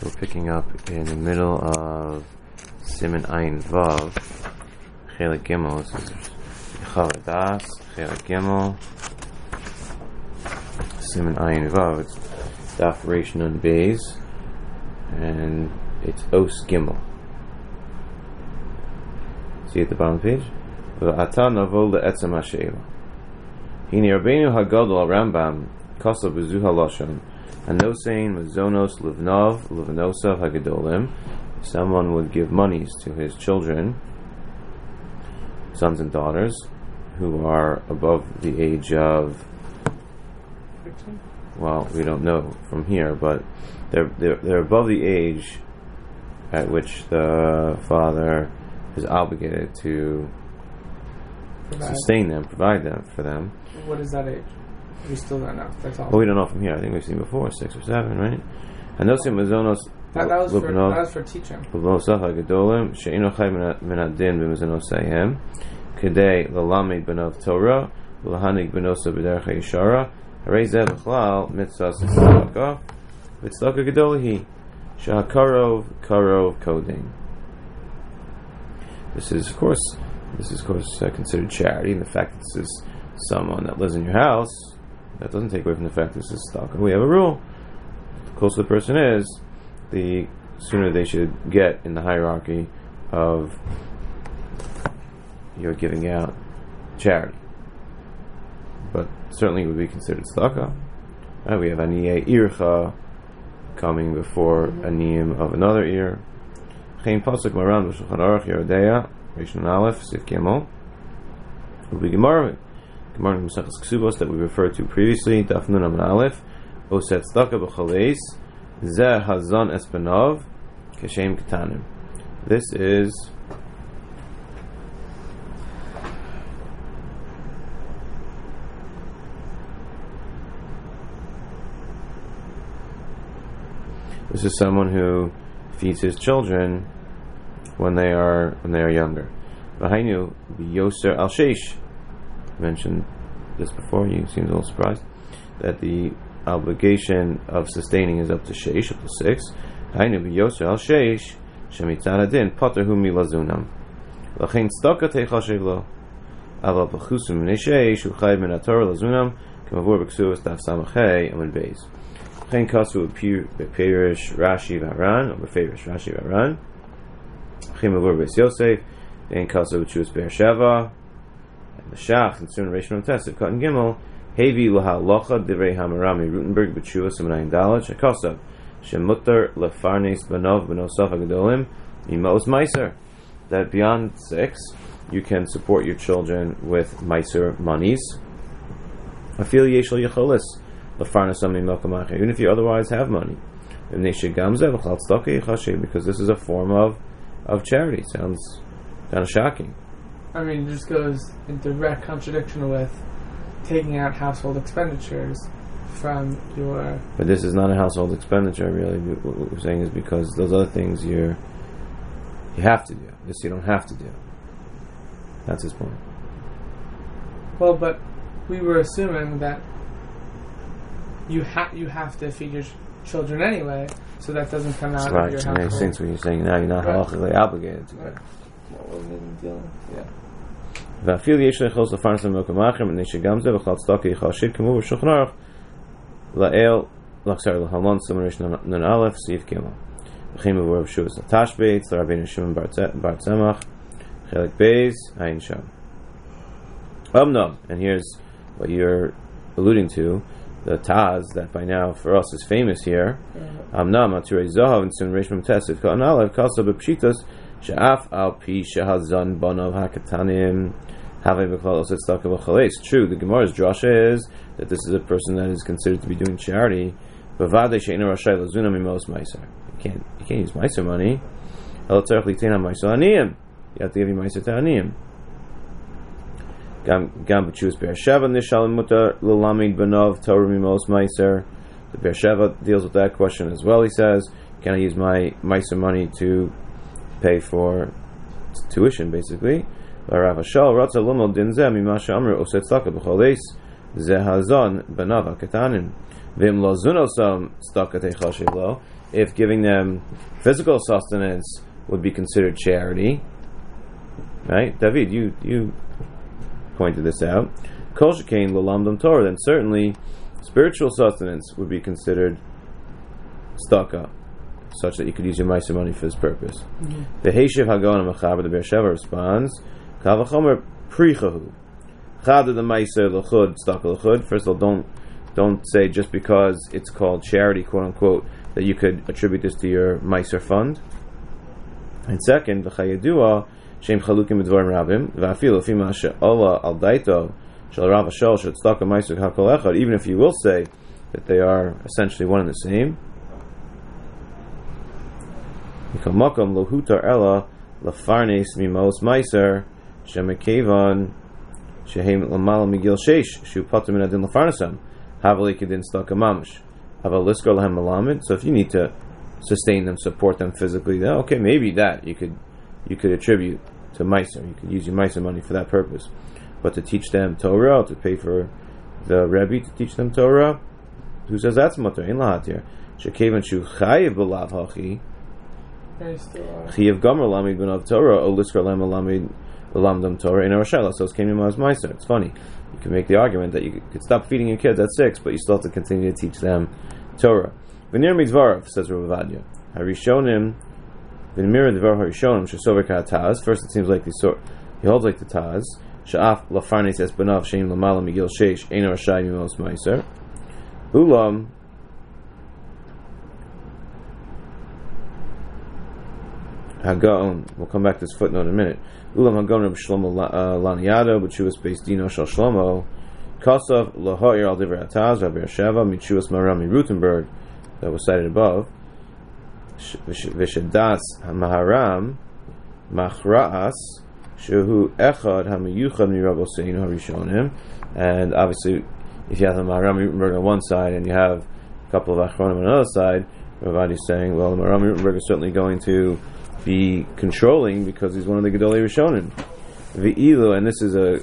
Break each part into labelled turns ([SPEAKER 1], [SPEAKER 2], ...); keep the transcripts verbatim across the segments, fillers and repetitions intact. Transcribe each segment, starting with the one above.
[SPEAKER 1] We're picking up in the middle of Siman Ayin Vav, Chelik Gimel. This is Yechav Das, Chelik Gimel, Siman Ayin Vav. It's Daf Reish Nun Beis, and it's Os Gimel. See at the bottom of the page? V'ata navo le'etzem ha'she'ela. Hini Rabbeinu Hagadol Rambam Kosav b'zu ha'lashon. And no saying mazonos livnov livnosav hagadolim. Someone would give monies to his children, sons and daughters, who are above the age of, well, we don't know from here, but they're they're, they're above the age at which the father is obligated to provide. sustain them, provide them for them.
[SPEAKER 2] What is that age? We still don't know. That's all.
[SPEAKER 1] Well, we don't know from here. I think we've seen before, six or seven, right? And those mazonos.
[SPEAKER 2] That, that was for that was for teaching.
[SPEAKER 1] Livnosaf hagadolim she'ino chay min adin b'mazonosayhem kedei l'lamed benov Torah v'lahanig benosa b'derech ha'yishara harei zeh b'chlal mitzvahs tzedakah v'tzedakah gedolihi she'hakarov karov kodin. This is, of course, this is of course uh, considered charity, and the fact that this is someone that lives in your house, that doesn't take away from the fact that this is tzedakah. We have a rule: the closer the person is, the sooner they should get in the hierarchy of you're giving out charity. But certainly it would be considered tzedakah. Right, we have aniyeh ircha coming before aniyim of another ear. Chaim pasuk maran b'shulchan aruch Yerodea Reish Nun Aleph Sif Gimel. Will be Gemara Gemara Masechus Ksubos that we referred to previously. Daf Nun Amud Aleph Oset tzedakah b'chaleis Zeh hazan espenov keshem ketanim. This is this is someone who feeds his children when they are when they are younger. V'hainu b'yoser al sheish. Mentioned this before. You seemed a little surprised that the obligation of sustaining is up to sheish, up to six. Hainu b'yoser al sheish shemitzad adin pater hu milazunam. L'chein tzedakah teichashiv lo. Aval b'chusim minei sheish hu chayiv min haTorah lazunam k'mavur b'ksuvos daf samachay amud beis. L'chein kasu b'perish Rashi v'Haran or b'perish Rashi v'Haran. L'chein mavur b'Beis Yosef. L'chein kasu b'Tshuvos Be'er-Sheva. And the Shach and soon Reish Nun Tesef Cotton Gimel. Hevi lahalocha divrei Hamarami Rutenberg b'Tshuvah Siman Ayin Dalet shekosav shemutar lefarnes banov b'nosaf hagadolim imos meiser, that beyond six you can support your children with meiser monies. Afil yeshel yecholis lefarnes amim melkamacher, even if you otherwise have money. Because this is a form of of charity. Sounds kind of shocking.
[SPEAKER 2] I mean, it just goes in direct contradiction with taking out household expenditures from your...
[SPEAKER 1] But this is not a household expenditure, really. What we're saying is because those other things you're you have to do. This you don't have to do. That's his point.
[SPEAKER 2] Well, but we were assuming that you have you have to feed your ch- children anyway, so that doesn't come out
[SPEAKER 1] right.
[SPEAKER 2] of your
[SPEAKER 1] Right,
[SPEAKER 2] household.
[SPEAKER 1] makes sense when you're saying now you're not
[SPEAKER 2] right.
[SPEAKER 1] halachically obligated to.
[SPEAKER 2] Right. What was the deal? Yeah.
[SPEAKER 1] ואפילו יש ליכולת לפרנס במקום אחר מפני שגם זה בכלל צדקה יחשיב כמו בשולחן ערוך לאל לחסר להלון סימן ריש נון א' סעיף ג' וכן מבואר בשבוס התשבץ לרבינו שמעון בר צמח חלק בייז עין שם. Amnam, and here's what you're alluding to, the Taz that by now for us is famous here. Amnam aturei zahav and siman ריש mem tesef ka'an aleph kasa b'pshitas she'af al pi shehazan banav hakatanim. True, the Gemara's drasha is that this is a person that is considered to be doing charity. You can't, you can't use meiser money. You have to give you meiser to aniyim. Gam b'Tshuvos Be'er-Sheva nishalim mutar l'lamed banov Torah mimos meiser. The Be'er-Sheva deals with that question as well. He says, can I use my meiser money to pay for tuition, basically? Rav Hashal Ratza Lumol Din Zeh Mimasha Amru Oset Tzedakah B'Choleis Zeh Hazon Banav HaKetanim. Vim lo zunosam staka techashiv lo. If giving them physical sustenance would be considered charity, right? David, you you pointed this out. Kol shekain lalamdam Torah, then certainly spiritual sustenance would be considered staka, such that you could use your ma'aser money for this purpose. The Heishiv Hagon Mechaber, the Be'er Sheva responds, Kavachomer prichahu. Chad the ma'aser l'chud staka l'chud. First of all, don't don't say just because it's called charity, quote unquote, that you could attribute this to your ma'aser fund. And second, v'chayedua shem chalukim b'dvarim rabim v'afil l'fima she'ola al daito shel rav hashol shel tzedakah ma'aser hakol echad. Even if you will say that they are essentially one and the same. Makom lohutar ela lafarnes mimos ma'aser shemekevan shehem lamal migil sheish shu patim min adin lafarnesam havali kedin staka mamash haval liskor lahem malamid. So if you need to sustain them, support them physically, then okay, maybe that you could you could attribute to ma'aser. You could use your ma'aser money for that purpose. But to teach them Torah, to pay for the Rebbe to teach them Torah, who says that's mutter? In lahatir shekevan shu chayiv b'lav hachi Chiyav Gomer Lamid B'Nav Torah O Liskar Lama Lamid Lamdam Torah in Arashela. So it's came in as Meiser. It's funny. You can make the argument that you could stop feeding your kids at six, but you still have to continue to teach them Torah. V'nir Mitzvarav, says Rav Avadia. Harishonim V'nir Dvar Harishonim Shesover Taz. First, it seems like the sort he holds like the Taz. Sha'af Lafarnes Es B'Nav Sheim Lamala Migil Sheish Ein Arashai Mimos Meiser. Ulam. Hagon, we'll come back to this footnote in a minute. Ulam Hagon Reb Shlomo Laniado, B'Tshuvas Beis Dino Shal Shlomo, Kosav Lahoir Al Divrei Ataz, Rabbi Sheva, Mitshuvas Marami Rutenberg, that was cited above. Vishadas Hamaharam Machraas Shehu Echad Hamayuchad Mirabo Seinu Harishonim. And obviously, if you have the Maharam Rutenberg on one side and you have a couple of Achronim on the other side, Ravadi is saying, well, the Maharam Rutenberg is certainly going to be controlling because he's one of the Gedolei Rishonim. Ve'ilu, and this is a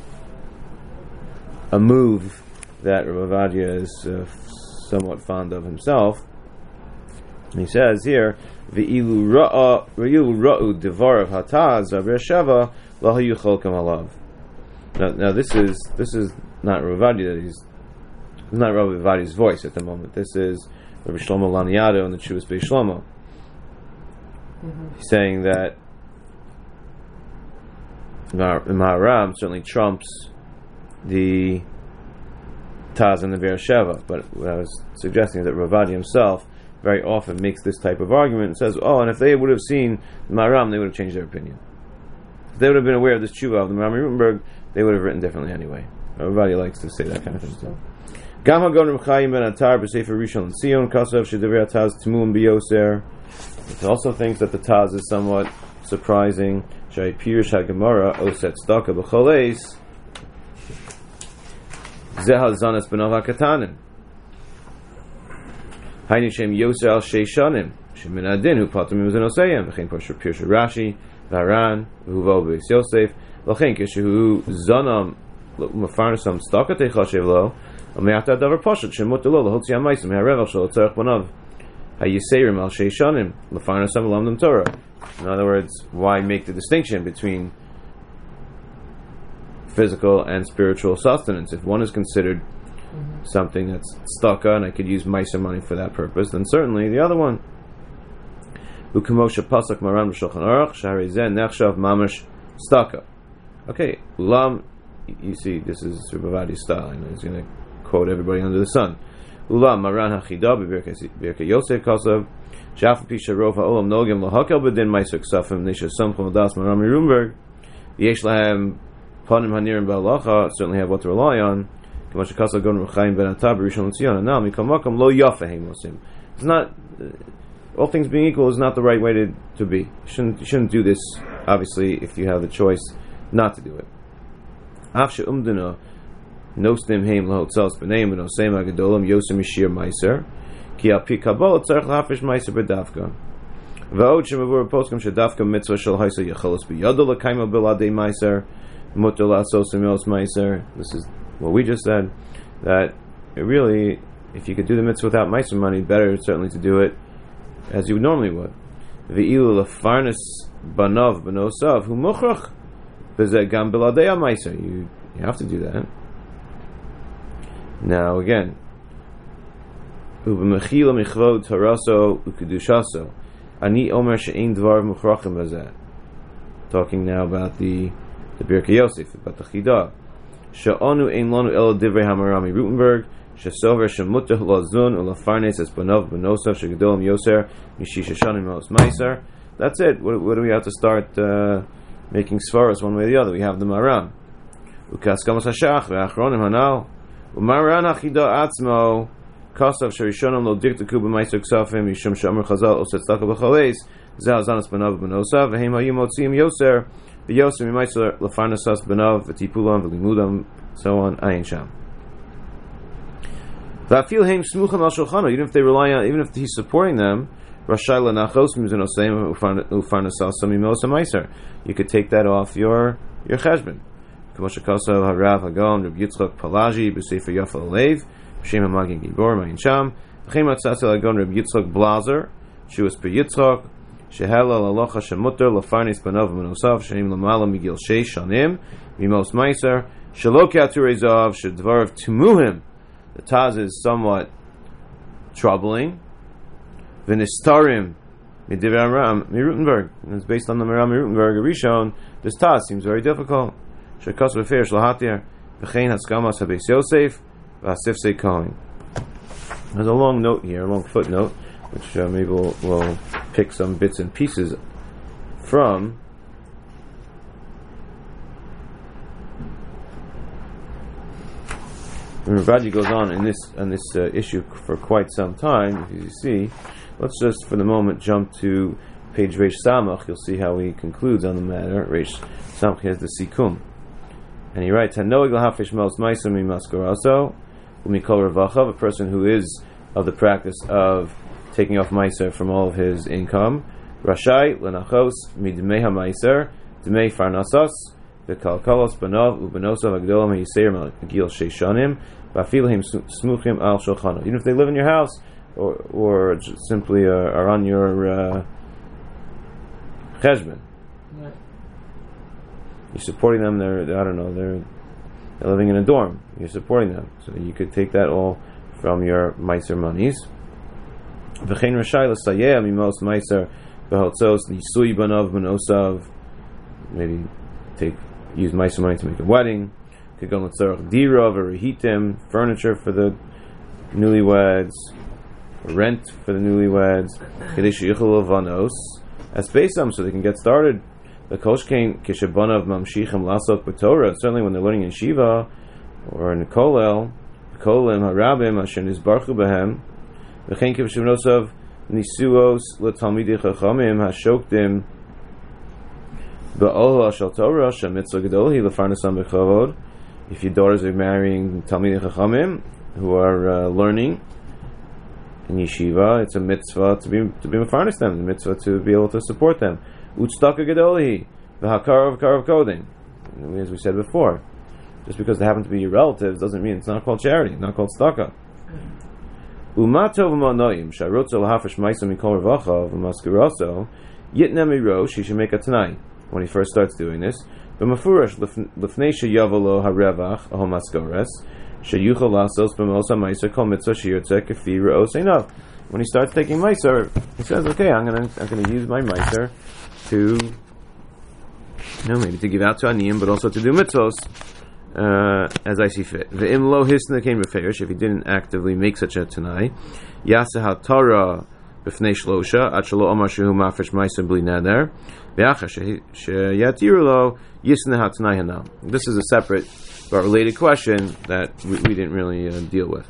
[SPEAKER 1] a move that Rav Avadia is uh, somewhat fond of himself. He says here, Ve'ilu ra'a ve'ilu ra'u devarav hataz Rabbi Sheva lahayu cholkam alav. Now, now this is this is not Rav Avadia. That he's it's not Rav Avadia's voice at the moment. This is Rabbi Shlomo Laniado and the Tshuvas Beis Shlomo. Mm-hmm. Saying that the Maharam certainly trumps the Taz and the Be'er Sheva, but what I was suggesting is that Rav Avadia himself very often makes this type of argument and says, oh, and if they would have seen the Maharam, they would have changed their opinion. If they would have been aware of this tshuva of the Maharam Rutenberg, they would have written differently anyway. Rav Avadia likes to say that kind of thing too. Gam Hagon Reb Chaim Ben Atar B'Sefer Rishon LeZion Kasav Shedivrei Taz Tmuim B'Yoser. It also thinks that the Taz is somewhat surprising. Shai Pirush HaGemara Oset Staka B'Choleis Zeh Zanas B'Nov HaKatanim Hayni Shem Yoser Al Sheishanim Shem Min Adin Hu Patim Mimzin Oseyim V'chein Pirush Rashi V'Haran V'Huvo B'Is Yosef V'chein Kishu Zanam M'Farnasam Staka Techashev Lo U'Me'ata Davar Poshet Shem Mut Lo L'Hotzi HaMaisim Ha'Revel Shal Tzarech B'Nav Hayiseirim Al Sheishanim L'Farnasam L'Amdam Torah. In other words, why make the distinction between physical and spiritual sustenance? If one is considered mm-hmm. something that's staka, and I could use ma'aser money for that purpose, then certainly the other one. U'Kemosha Pasuk Maran B'Shulchan Aruch Shari Zeh Nechshav Mamash Staka. Okay, Ulam. You see, this is Rav Avadia's style. I know he's going to quote everybody under the sun. Ulam Maran Hachida B'Birkei Yosef Kasav. Shaf Pisha Rov Ha'olam Nogim Lahakel B'Din Ma'aser Ksafim Nisha Samchom Das Marami Rutenberg Yesh Lahem Panim Hanirim Ba'alacha certainly have what to rely on. K'masha Kasav Gon Rechaim Ben Atab Rishon LeZion and now Mikol Makom Lo Yafa Heimosim. It's not uh, all things being equal is not the right way to, to be. You shouldn't you shouldn't do this. Obviously, if you have the choice not to do it. Afshe Umdina Nostim Heim Lahotzals B'Neim and Osem Agadolam Yosem Yishir Ma'aser. Ki al pi kabbalah tzarich lahafish ma'aser b'davka. V'od shemavur poskim shedavka mitzvah shel haisa yachalos b'yado l'kaima b'ladei ma'aser mutter la'asos emios ma'aser. This is what we just said, that it really if you could do the mitzvah without meiser money, better certainly to do it as you normally would. Ve'ilu lefarnes banav benosav hu mochrach b'zeh gam beladei meiser. You you have to do that. Now again, ubemechila michvod haraso ukudushaso. Ani omer she'ein dvar mochrachim b'zeh. Talking now about the the Birkei Yosef, about the Chidah. She'anu ein lanu ela divrei Hamarami Rutenberg. She'sover she'mutah lazun ulafarnes es banav benosav she'gedolim yoser mishish shanim mos meiser. That's it. What, what do we have to start uh, making svaros one way or the other? We have the Maran. Ukaskamas hashach ve'achronim hanal. Umaran achidah atzmo kasav she'rishonim lo diktaku b'meiser ksafim yishum she'amr chazal oset tzaka b'chaleis zeh azanas banav benosav v'heim hayim motzim yoser v'yoser mimeiser lefarnesas banav v'tipulam v'limudam so on ayin sham. V'afil heim smucham al shulchano, even if they rely on, even if he's supporting them, Rashai lenachos mizenoseim ufarnesas samimos meiser. You could take that off your your cheshbon. K'moshakasav harav hagon Reb Yitzchak Palaji b'sefer Yafa Alev b'shem hamagin gibor ma'in sham v'chein matzasel hagon Reb Yitzchak Blazer shuas per Yitzchak shehela lalocha shemuter lefarnes banav menosav sheim lamala migil sheish shanim mimos meiser shelo ke'aturei zav shedvarav tumuhim. The Taz is somewhat troubling. V'nistarim midivrei Amram miRutenberg. It's based on the Maram miRutenberg Rishon. This Taz seems very difficult. Shekas v'feir shlahatir v'chein haskamas habeis Yosef v'asifsei Kohen. There's a long note here, a long footnote, which uh, maybe we'll, we'll pick some bits and pieces from. And Ravaji goes on in this on this uh, issue for quite some time. As you see, let's just for the moment jump to page Reish Samach. You'll see how he concludes on the matter. Reish Samach has the Sikum, and he writes: "Hanoig lahafish mos ma'aser mimaskaraso umikol revachav." A person who is of the practice of taking off ma'aser from all of his income, rashai lenachos midmei ha'ma'aser dmei farnasas. V'kalkalos banav u'benosav agdolam ha'yiseir magil sheishanim v'afilhim smuchim al shulchano. Even if they live in your house or or simply uh, are on your uh, cheshbon, right. You're supporting them. They're I don't know. They're they're living in a dorm. You're supporting them, so you could take that all from your meiser monies. V'chein rashai l'sayeh mimos meiser v'hotzos nisui banav benosav. Maybe take. Use meiser money to make a wedding. Could go l'tzarech dira v'rehitim, furniture for the newlyweds, rent for the newlyweds. Kadesh yichol vanos as beisam, so they can get started. The koshkein kishebanav mamshichem lasot b'torah. Certainly when they're learning in shiva or in kollel, kolim harabim asher nizbarchu behem. V'chein kivshevnosav nisuos l'talmidei chachamim hashoktim. If your daughters are marrying Talmidei Chachamim who are uh, learning in yeshiva, it's a mitzvah to be to be mefarnes them, a mitzvah to be able to support them. Utztaka gedoli v'hakarav karav kodin. As we said before, just because they happen to be your relatives doesn't mean it's not called charity, it's not called tzedakah. Umatov ma'anoim sharotzo lahafish ma'aser mikol revacha v'maskiraso yitnem mirosh. He should make a tanai when he first starts doing this. But mafurash lifnei sheyavolo harevach ahomaskores sheyuchol lasos b'mos ha'meiser kol mitzvah sheyirtzeh kefi re'os einav. When he starts taking meiser, he says, "Okay, I'm going to I'm going to use my meiser to, you know, maybe to give out to aniyim, but also to do mitzvos uh, as I see fit." Ve'im lo hisna came beferish. If he didn't actively make such a tanai, yaseh ha'tara b'fnei shlosha ad shelo omar shehu mafresh meiser bli neder. This is a separate but related question that we, we didn't really uh, deal with.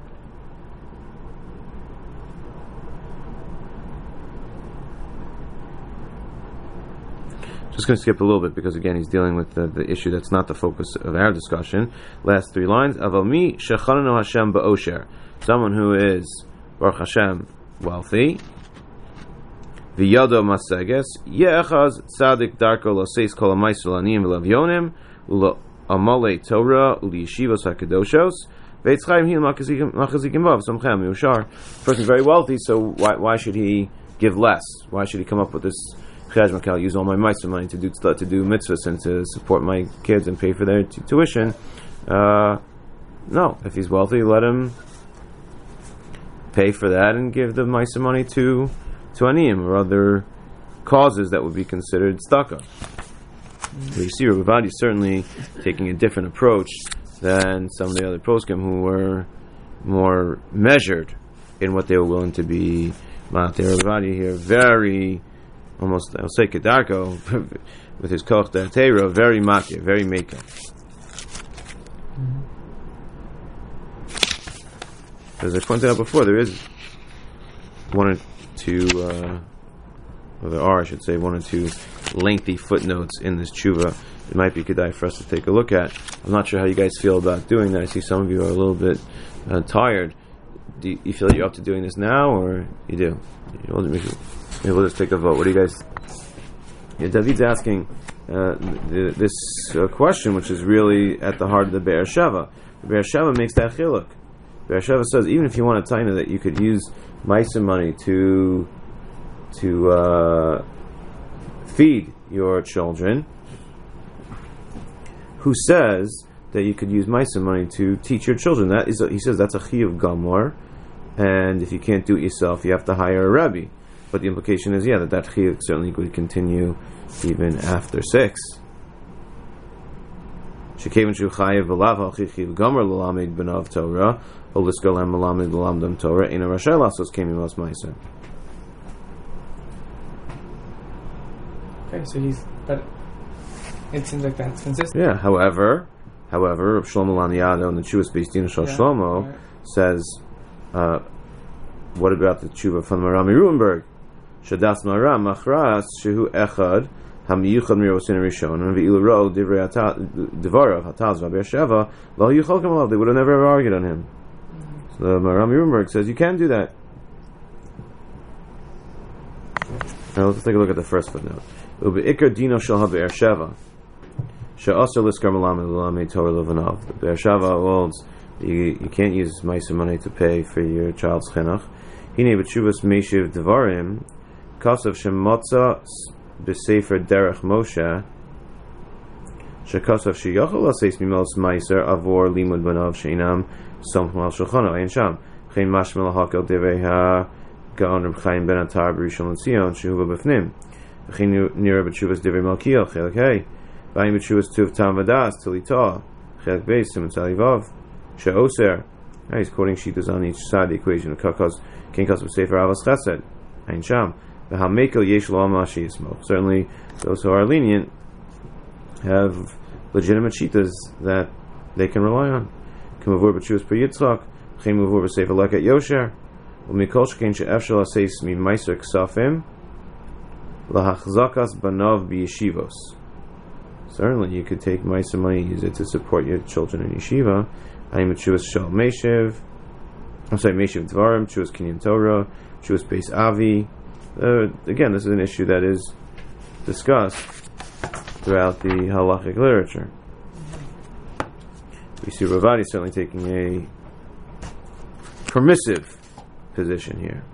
[SPEAKER 1] Just going to skip a little bit because again he's dealing with the, the issue that's not the focus of our discussion. Last three lines. Avalmi shechananu Hashem ba'osher. Someone who is Baruch Hashem wealthy. V'yado maseges ye'echaz tzadik darko loseis kol ha'meiser l'aniyim v'lavyonim u'lo amalei Torah u'liyeshivos hakadoshos Person's very wealthy, so why why should he give less? Why should he come up with this cheshbon? I'll use all my mitzvah money to do to do mitzvahs and to support my kids and pay for their t- tuition. Uh, no, if he's wealthy, let him pay for that and give the mitzvah money to to aniyim or other causes that would be considered tzedakah. Mm-hmm. You see, Rav Ovadia is certainly taking a different approach than some of the other poskim who were more measured in what they were willing to be. Rav Ovadia here, very, almost, I'll say kedarko, with his koch da'atera, very makir, very maker. Mm-hmm. As I pointed out before, there is one or two, uh, or there are, I should say, one or two lengthy footnotes in this tshuva. It might be kedai for us to take a look at. I'm not sure how you guys feel about doing that. I see some of you are a little bit uh, tired. Do you, you feel that you're up to doing this now, or you do? We'll, maybe we'll just take a vote. What do you guys? Yeah, David's asking uh, th- this uh, question, which is really at the heart of the Be'er Sheva. The Be'er Sheva makes that chiluk. Be'er Sheva says even if you want to tell you that you could use ma'aser money to to uh, feed your children, who says that you could use ma'aser money to teach your children? That is, a, he says that's a chiyuv gamor, and if you can't do it yourself, you have to hire a rabbi. But the implication is, yeah, that that chiyuv certainly would continue even after six. Shekevin shu chayev v'lav ha'chi chiyuv gamor l'lamed b'nav Torah o l'skolem l'lamed l'lamdam Torah ina rashay lasos kemi mas ma'aser.
[SPEAKER 2] Okay, so he's, but it seems like that's consistent.
[SPEAKER 1] Yeah. However, however, Shlomo Laniado in the Chuvas Beis Din Shal
[SPEAKER 2] yeah,
[SPEAKER 1] Shlomo
[SPEAKER 2] right.
[SPEAKER 1] says, uh, "What about the Chuva from Marami Rubenberg? Shadas Maram Machras Shehu Echad Hamiyuchad Mirosin Rishon and V'ilu Ro Divrei Devarav Hataz V'Be'er Sheva Lo Yuchol Kamalav." They would have never ever argued on him. Mm-hmm. So Marami Rubenberg says you can do that. Now let's take a look at the first footnote. Ube'ikar dino shel ha'Be'er Sheva she'asar liskar malamed l'lamed Torah levanav. The Be'er Sheva holds you, you can't use ma'aser money to pay for your child's chinuch. Hine b'tshuvas meishiv devarim kasav shemotza b'sefer derech Moshe shekasav sheyachol aseis mimos ma'aser avor limud banav sheinam somchim al shulchano ein sham chen mashmel hakel devei ha gaon Reb Chaim ben Atar b'Rishon LeZion shehuva b'fnim chen nira b'tshuvas devei Malkiel chelak hey b'ayim b'tshuvas tuv tam vadas tilitah chelak beis siman tzalivav she'oser. He's quoting shitas on each side of the equation. Kakaz ken kasav sefer avos chesed ein sham v'hamekel yesh lo amashi yismoch. Certainly those who are lenient have legitimate shitas that they can rely on. K'mavur b'tshuvas per Yitzchak chen mavur b'sefer leket yosher u'mikol sheken she'efshel aseis mi meiser ksafim lahachzakas banav b'yeshivos. Certainly you could take meiser money and use it to support your children in yeshiva. I'm a Chuvas Shal Meshiv. I'm sorry, Meshiv Dvarim, Chuvas Kinyan Torah, Chuvas Beis Avi. Uh, again, this is an issue that is discussed throughout the halachic literature. We see Rav Ovadia certainly taking a permissive position here.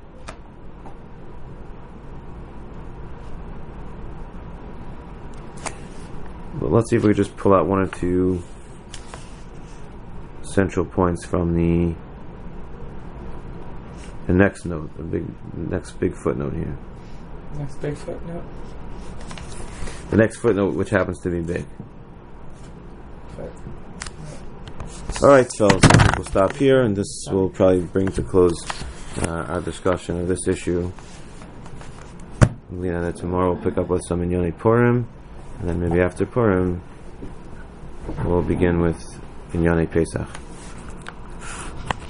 [SPEAKER 1] But let's see if we just pull out one or two central points from the the next note, the big next big footnote here.
[SPEAKER 2] Next big footnote.
[SPEAKER 1] The next footnote, which happens to be big.
[SPEAKER 2] Foot.
[SPEAKER 1] All right, fellas, I think we'll stop here, and this will probably bring to close uh, our discussion of this issue. That tomorrow we'll pick up with some Inyonei Purim, and then maybe after Purim we'll begin with Inyonei Pesach.